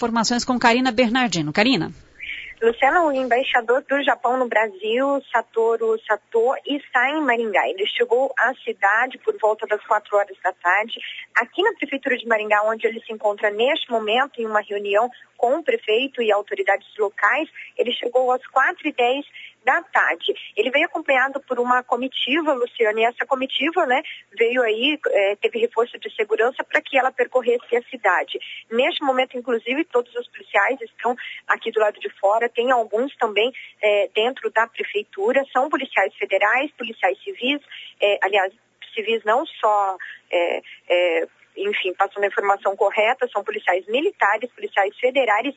Informações com Karina Bernardino. Karina. Luciana, o embaixador do Japão no Brasil, Satoru Sato, está em Maringá. Ele chegou à cidade por volta das 4 horas da tarde, aqui na Prefeitura de Maringá, onde ele se encontra neste momento em uma reunião com o prefeito e autoridades locais. Ele chegou às 4h10 da tarde. Ele veio acompanhado por uma comitiva, Luciana, e essa comitiva, veio aí, teve reforço de segurança para que ela percorresse a cidade. Neste momento, inclusive, todos os policiais estão aqui do lado de fora, tem alguns também dentro da prefeitura, são policiais federais, policiais civis, aliás, civis não só... passando a informação correta, são policiais militares, policiais federais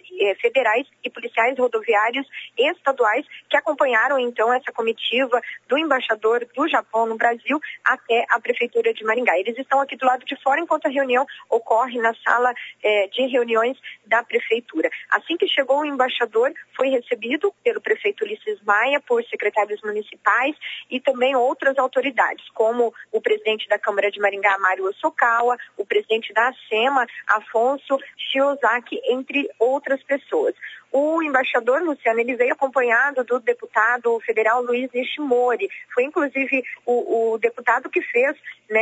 e policiais rodoviários estaduais que acompanharam, então, essa comitiva do embaixador do Japão no Brasil até a Prefeitura de Maringá. Eles estão aqui do lado de fora enquanto a reunião ocorre na sala de reuniões da Prefeitura. Assim que chegou o embaixador, foi recebido pelo prefeito Ulisses Maia, por secretários municipais e também outras autoridades, como o presidente da Câmara de Maringá, Mário Osokawa, o presidente da ACEMA, Afonso Shiozaki, entre outras pessoas. O embaixador, Luciano, ele veio acompanhado do deputado federal Luiz Nishimori. Foi, inclusive, o deputado que fez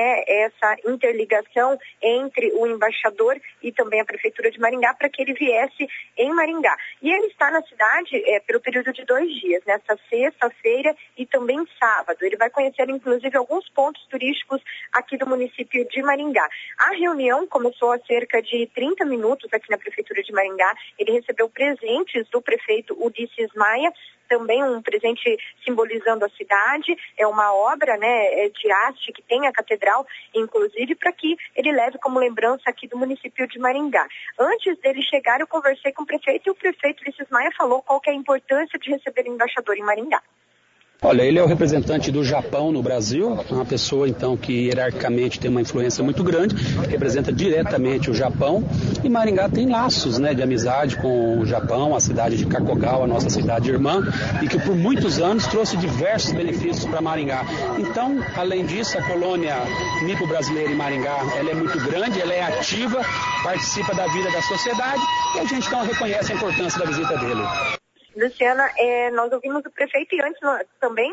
essa interligação entre o embaixador e também a Prefeitura de Maringá para que ele viesse em Maringá. E ele está na cidade pelo período de 2 dias, nesta sexta-feira e também sábado. Ele vai conhecer, inclusive, alguns pontos turísticos aqui do município de Maringá. A reunião começou há cerca de 30 minutos aqui na Prefeitura de Maringá. Ele recebeu presentes do prefeito Ulisses Maia, também um presente simbolizando a cidade, é uma obra de haste que tem a catedral, inclusive, para que ele leve como lembrança aqui do município de Maringá. Antes dele chegar, eu conversei com o prefeito e o prefeito Ulisses Maia falou qual que é a importância de receber o embaixador em Maringá. Olha, ele é o representante do Japão no Brasil, uma pessoa então que hierarquicamente tem uma influência muito grande, representa diretamente o Japão, e Maringá tem laços de amizade com o Japão, a cidade de Kakogawa, a nossa cidade irmã, e que por muitos anos trouxe diversos benefícios para Maringá. Então, além disso, a colônia nipo-brasileira em Maringá, ela é muito grande, ela é ativa, participa da vida da sociedade, e a gente então reconhece a importância da visita dele. Luciana, nós ouvimos o prefeito e antes também,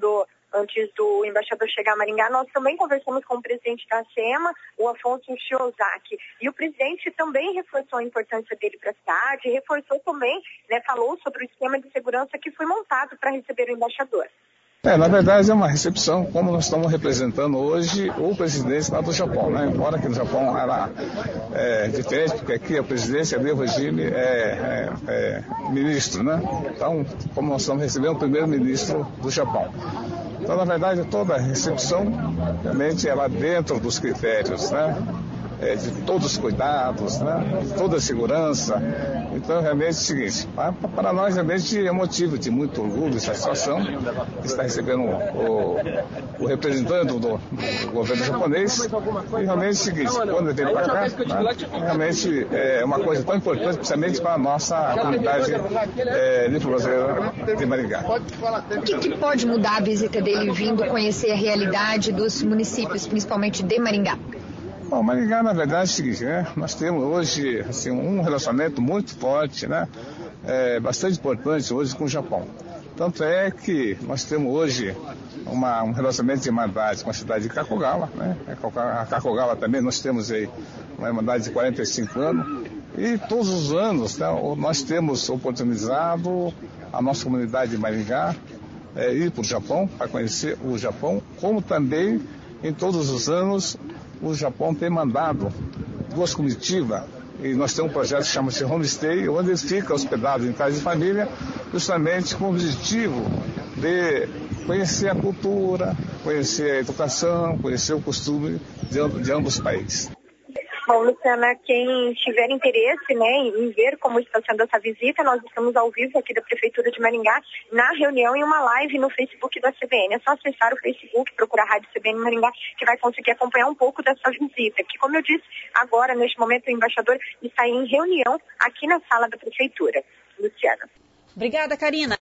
antes do embaixador chegar a Maringá, nós também conversamos com o presidente da ACEMA, o Afonso Shiozaki. E o presidente também reforçou a importância dele para a cidade, reforçou também, falou sobre o esquema de segurança que foi montado para receber o embaixador. Na verdade é uma recepção, como nós estamos representando hoje o presidente lá do Japão, Embora que no Japão era diferente, porque aqui a presidência ali, o regime é ministro, Então, como nós estamos recebendo o primeiro-ministro do Japão. Então, na verdade, toda a recepção realmente ela dentro dos critérios, de todos os cuidados, de toda a segurança. Então, realmente é o seguinte, para nós realmente é motivo de muito orgulho e satisfação estar recebendo o representante do governo japonês. E realmente é o seguinte, quando ele veio para cá, realmente é uma coisa tão importante, principalmente para a nossa comunidade nipo-brasileira de Maringá. O que pode mudar a visita dele vindo conhecer a realidade dos municípios, principalmente de Maringá? Bom, Maringá, na verdade, é o seguinte, nós temos hoje um relacionamento muito forte, bastante importante hoje com o Japão. Tanto é que nós temos hoje um relacionamento de irmandade com a cidade de Kakogawa, A Kakogawa também nós temos aí uma irmandade de 45 anos. E todos os anos nós temos oportunizado a nossa comunidade de Maringá ir para o Japão, para conhecer o Japão, como também em todos os anos o Japão tem mandado 2 comitivas, e nós temos um projeto que chama-se Homestay, onde eles ficam hospedados em casa de família, justamente com o objetivo de conhecer a cultura, conhecer a educação, conhecer o costume de ambos os países. Bom, Luciana, quem tiver interesse em ver como está sendo essa visita, nós estamos ao vivo aqui da Prefeitura de Maringá, na reunião em uma live no Facebook da CBN. É só acessar o Facebook, procurar a Rádio CBN Maringá, que vai conseguir acompanhar um pouco dessa visita. Que, como eu disse, agora, neste momento, o embaixador está em reunião aqui na sala da Prefeitura. Luciana. Obrigada, Karina.